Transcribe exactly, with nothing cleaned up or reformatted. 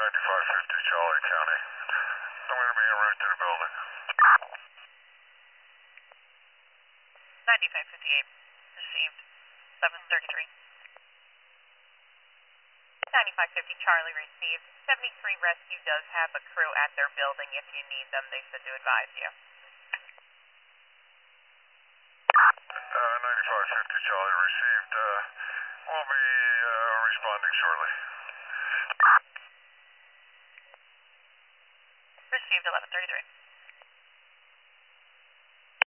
ninety-five fifty Charlie County. I'm going to be en route to the building. ninety-five fifty-eight, received, seven thirty-three. ninety-five fifty Charlie received. seventy-three Rescue does have a crew at their building if you need them. They said to advise you. Uh, ninety-five fifty Charlie received. Uh, we'll be uh, responding shortly. Received eleven thirty-three.